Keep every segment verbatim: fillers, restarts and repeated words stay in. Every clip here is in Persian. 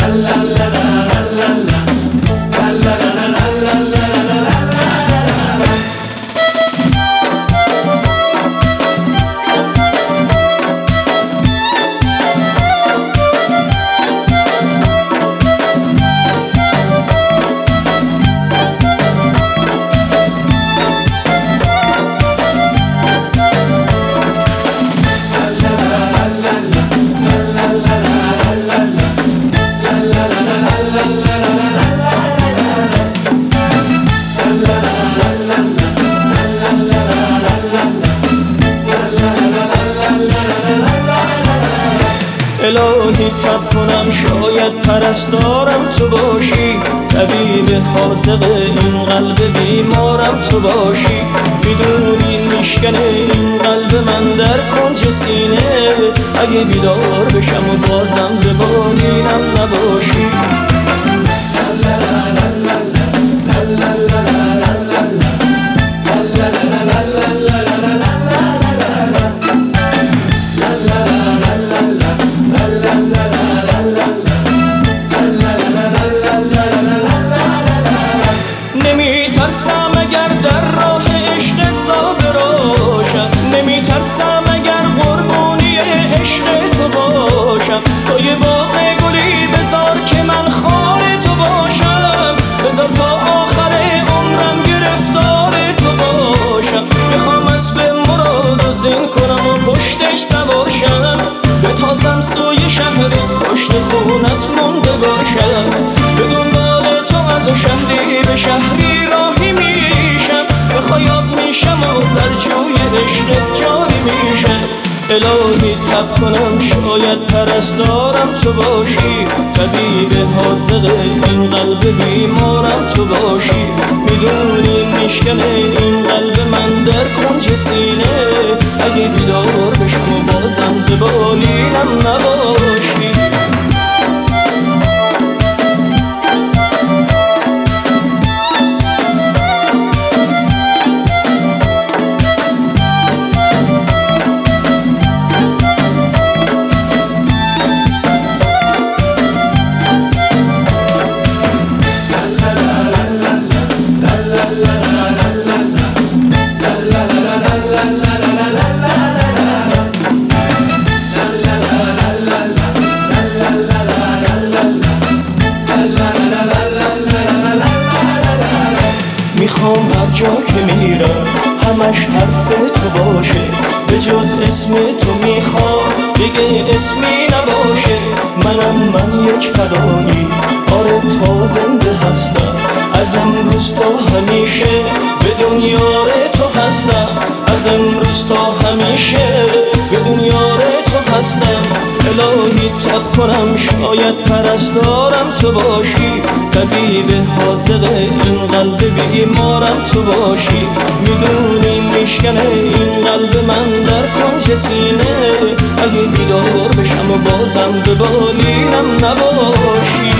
الهی تب کنم شاید پرستارم تو باشی، طبیب حاذق این قلب بیمارم تو باشی. میدونی میشکنه این قلب من در کنج سینه، اگه بیدار بشم و بازم به بالینم نباشی. نمیترسم اگر در راه عشقت زاده باشم، نمیترسم اگر قربانی عشق تو باشم. توی باغ گلی بذار که من خار تو باشم، بذار تا آخر عمرم گرفتار تو باشم. میخوام اسب مراد و زین کنم و پشتش سوار شم، به تازم سوی شهرت پشت خونت مونده باشم. به دنبال تو از شهری به شهری راهی میشم، به خیاب میشم و در جوی عشقت جاری میشم. الهی تب کنم شاید پرستارم تو باشی، طبیب حاذق این قلب بیمارم تو باشی. میدونی میشکنه این قلب من در کنج سینه، اگه بیدار بشم و بازم به بالینم نباشی. میخوام هر جا که میرم همش حرف تو باشه، به جز اسم تو میخوام دیگه اسمی نباشه. منم من یک فدایی، آره تا زنده هستم، از امروز تا همیشه به دنیای تو هستم. از امروز تا همیشه به دنیای تو هستم. الهی تب کنم شاید پرستارم تو باشی، طبیب حاذق این قلب بیمارم تو باشی. میدونی میشکنه این قلب من در کنج سینه، اگه بیدار بشم و بازم به بالینم نباشی.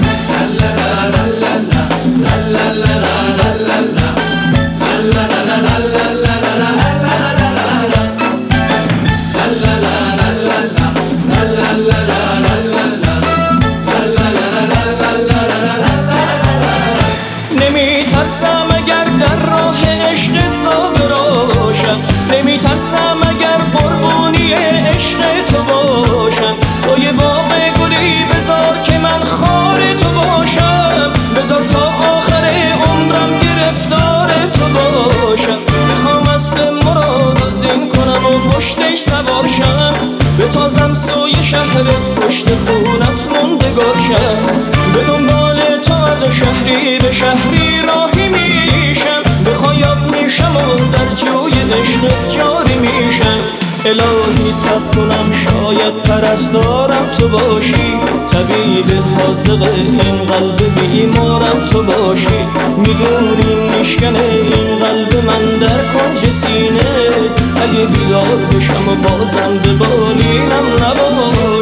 نمیترسم اگر در راه عشقت زاده باشم، نمیترسم اگر قربانی عشق تو باشم. توی باغ گلی بذار که من خار تو باشم، بذار تا آخر عمرم گرفتار تو باشم. میخوام اسب مراد و زین کنم و پشتش سوار شم، به تازم سوی شهرت پشت خونت موندگار شم. به دنبال تو از شهری به شهری راهی میشم، به خیاب میشم و در جوی عشقت جاری میشم. الهی تب کنم شاید پرستارم تو باشی، طبیب حاذق این قلب بیمارم تو باشی. میدونی میشکنه این قلب من در کنج سینه، اگه بیدار بشم و بازم به بالینم نباشی.